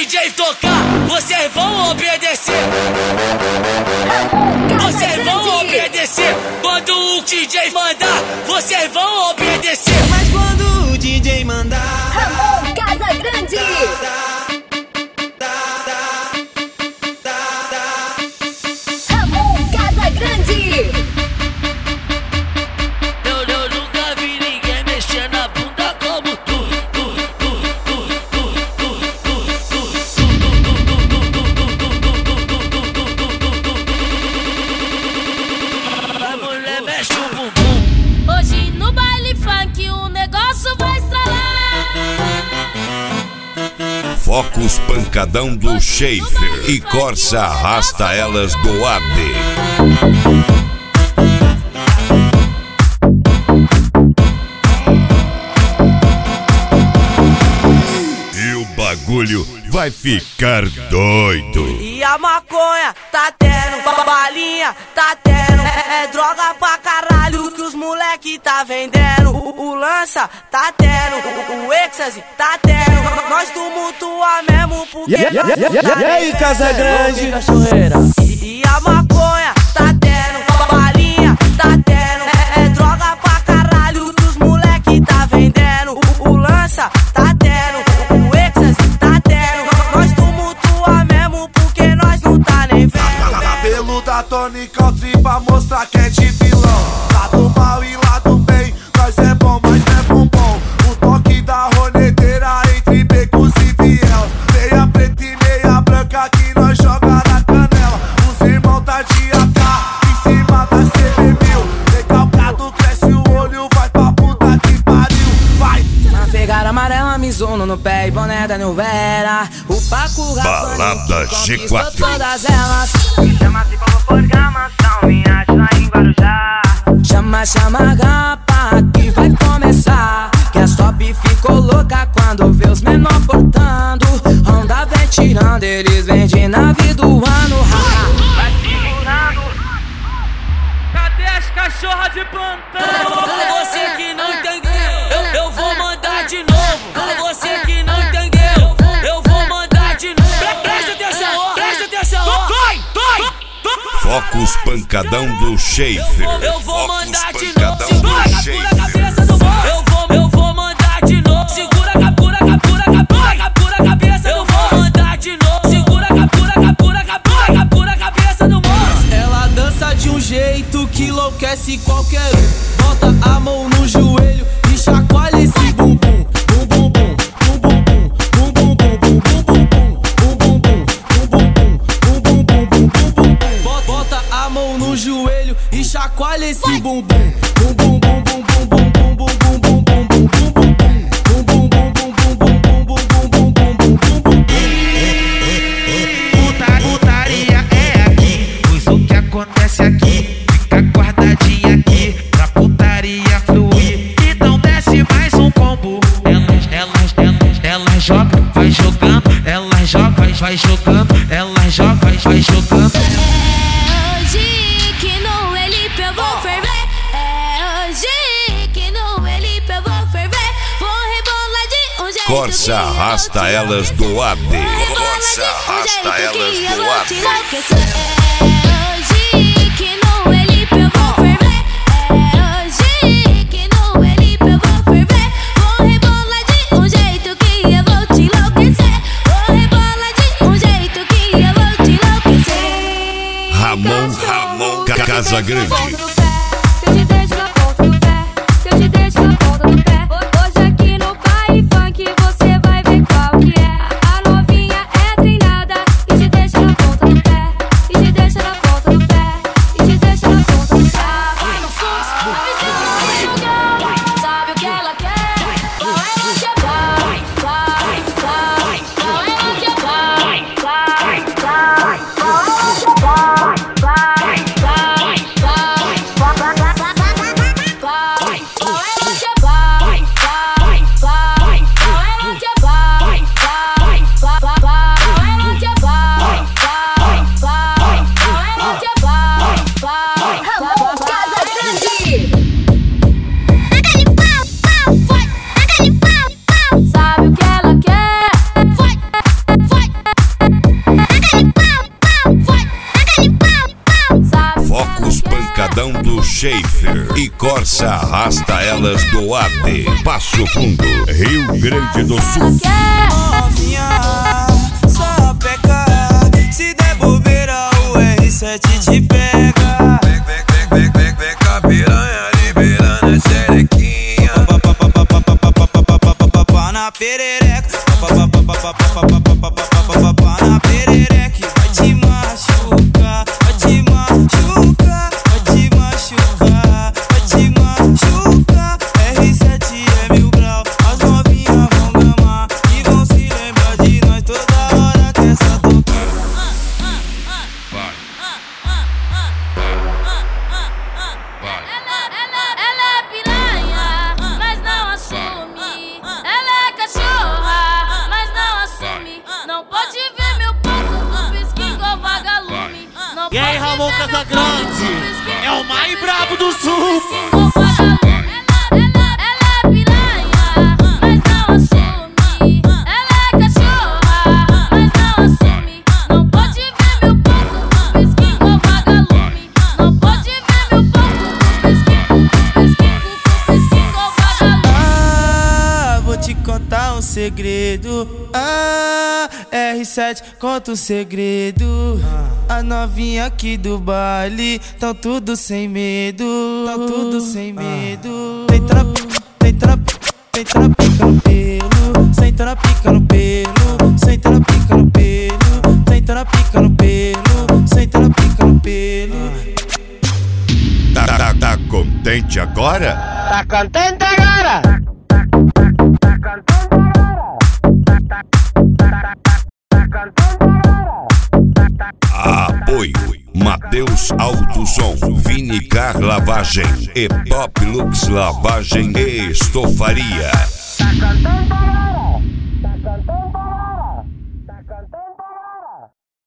DJ tocar, vocês vão obedecer. Vocês vão obedecer. Quando o DJ mandar, vocês vão obedecer. Mas quando o DJ mandar, Ramon Casagrande. Ramon Casagrande. Eu nunca vi ninguém mexer na bunda como tu. A mulher mexe o bumbum. Hoje no baile funk o negócio vai estralar. Focus pancadão do Schaefer e Corsa arrasta elas do AB. E o bagulho vai ficar doido. e a maconha tá tendo, balinha tá tendo, é droga pra caralho que os moleque tá vendendo. O lança tá tendo, o êxtase tá tendo, nós tumultua mesmo porque E aí, Casagrande? E a maconha tá tendo, balinha tá tendo, é droga pra caralho que os moleque tá vendendo. O lança tá tendo, o êxtase tá tendo, nós tumultua mesmo porque nós não tá nem vendo. Cabelo da Tony Country pra mostrar que é de vilão. Lado mal e lado bem, nós é bom, mas não é bombom. O toque da roneteira entre becos e viel. Meia preta e meia branca que nós joga na canela. Os irmãos tá de AK em cima da CB1000. Recalcado cresce o olho, vai pra puta que pariu. Vai! Na pegada amarela, Mizuno no pé e boné da New Vera. O Paco Balada G4. todas elas. Me chama se for programação, me acha lá em Guarujá. Chama a gapa que vai começar. Que a top ficou louca quando vê os menor portando. Onda vem tirando, eles vêm de nave do ano. Vai segurando. Cadê as cachorras de plantão? Pra você que não entendeu, eu vou mandar de novo. Pra você que não entendeu, eu vou mandar de novo. Presta atenção, ó, presta atenção, ó. Focus pancadão do Schaefer. Eu vou mandar de novo. Pancadão Segura a do capura, Schaefer. cabeça do moço. Eu vou mandar de novo. Segura a capura, cabeça do moço. Eu vou mandar de novo. Segura a capura, cabeça do moço. Ela dança de um jeito que enlouquece qualquer um. Bota a mão no joelho e chacoalha esse bumbum. Bum bum bum, bum bum bum, bum bum bum, bum bum bum, bum bum bum, bum bum bum, bum bum bum, bum bum bum. Bota a mão no joelho e chacoalha esse bumbum. Bum bum bum bum bum bum bum bum bum bum bum bum bum bum. Bum bum bum bum bum bum bum bum bum bum bum bum bum. Putaria é aqui, pois o que acontece aqui fica guardadinho aqui pra putaria fluir. Então desce mais um combo. Elas jogam, vai jogando. Elas jogam, vai jogando. Elas jogam, vai jogando. Hoje que no Elipe eu vou ferver. É hoje que no Elipe eu vou ferver. Vou rebolar de um jeito Corsa que eu arrasta vou te elas do AB. enlouquecer. Corsa arrasta elas Que eu do vou te AB. enlouquecer. É hoje que no Elipe eu vou ferver. É hoje que no Elipe eu vou ferver. Vou rebolar de um jeito que eu vou te enlouquecer. Vou rebolar de um jeito que eu vou te enlouquecer. Ramon Casagrande. Eu te deixo na ponta do pé. Eu te deixo na ponta do pé. Hoje aqui no baile funk você vai ver qual que é. A novinha é treinada e te deixa na ponta do pé. E te deixa na ponta do pé. E te deixa na ponta do pé. Vai no fluxo, sabe o que ela quer? Qual é o que vai? Qual é o que vai? Qual é o que vai? Schaefer e Corsa arrasta elas do AD. Passo Fundo, Rio Grande do Sul. Novinha, só peca. Se der bobeira, o R7 te pega. Vem com a piranha liberando a xerequinha. Na perereca, na perereca, vai te machucar, vai te machucar, vai te machucar, vai te machucar. R7 é 1000 grau, as novinhas vão gamar e vão se lembrar de nós toda hora que essa tocar. Ela é piranha, mas não assume. Ela é cachorra, mas não assume. Não pode ver meu ponto, pisca igual vagalume. E aí, Ramon Casagrande, é o mais brabo do sul. Ela é piranha, mas não assume. Ela é cachorra, mas não assume. Não pode ver meu ponto, pisca igual vagalume. Não pode ver meu ponto, pisca igual vagalume. Ah, vou te contar um segredo. Ah, R7, conta um segredo. A novinha aqui do baile tão tudo sem medo, tão tudo sem medo. Tem trapica no pelo, sem trapica no pelo, sem trapica no pelo, sem trapica no pelo, sem trapica no pelo. Tá contente agora? Tá contente agora? Apoio Mateus Autosom, Vinicar Lavagem e Top Lux Lavagem e Estofaria.